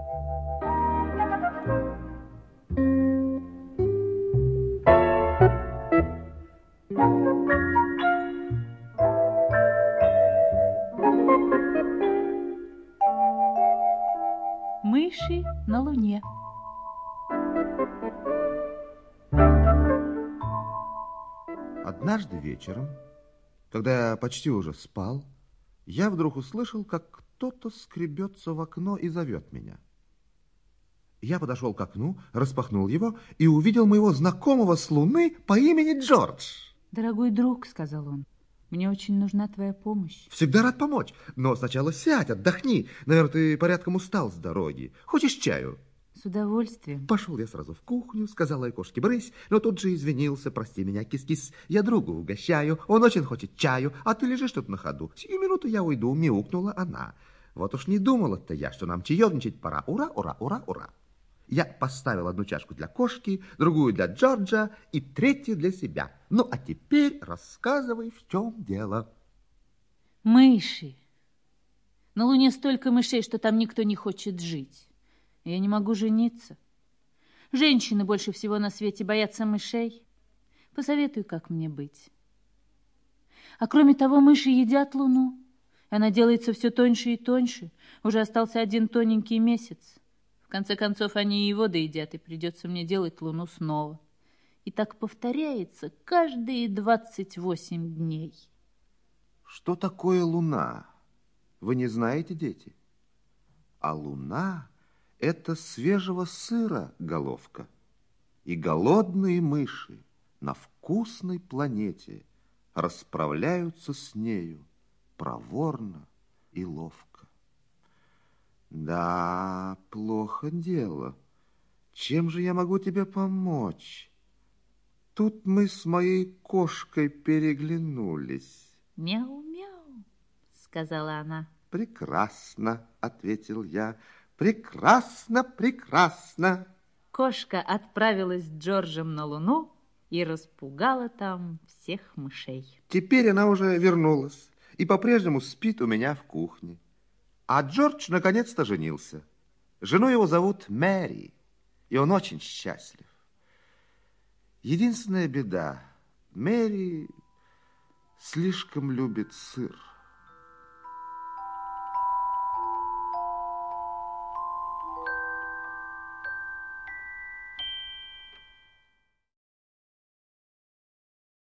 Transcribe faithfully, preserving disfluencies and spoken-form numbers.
Мыши на Луне. Однажды вечером, когда я почти уже спал, я вдруг услышал, как кто-то скребется в окно и зовет меня. Я подошел к окну, распахнул его и увидел моего знакомого с Луны по имени Джордж. Дорогой друг, сказал он, мне очень нужна твоя помощь. Всегда рад помочь, но сначала сядь, отдохни. Наверное, ты порядком устал с дороги. Хочешь чаю? С удовольствием. Пошел я сразу в кухню, сказал Айкошке брысь, но тут же извинился. Прости меня, кис-кис, я другу угощаю, он очень хочет чаю, а ты лежишь тут на ходу. Сию минуту я уйду, мяукнула она. Вот уж не думала-то я, что нам чаевничать пора. Ура, ура, ура, ура. Я поставил одну чашку для кошки, другую для Джорджа и третью для себя. Ну, а теперь рассказывай, в чем дело. Мыши. На Луне столько мышей, что там никто не хочет жить. Я не могу жениться. Женщины больше всего на свете боятся мышей. Посоветуй, как мне быть. А кроме того, мыши едят Луну. Она делается все тоньше и тоньше. Уже остался один тоненький месяц. В конце концов, они и его доедят, и придется мне делать Луну снова. И так повторяется каждые двадцать восемь дней. Что такое Луна? Вы не знаете, дети? А Луна – это свежего сыра головка. И голодные мыши на вкусной планете расправляются с нею проворно и ловко. Да, плохо дело. Чем же я могу тебе помочь? Тут мы с моей кошкой переглянулись. Мяу-мяу, сказала она. Прекрасно, ответил я. Прекрасно, прекрасно. Кошка отправилась с Джорджем на Луну и распугала там всех мышей. Теперь она уже вернулась и по-прежнему спит у меня в кухне. А Джордж наконец-то женился. Жену его зовут Мэри, и он очень счастлив. Единственная беда, Мэри слишком любит сыр.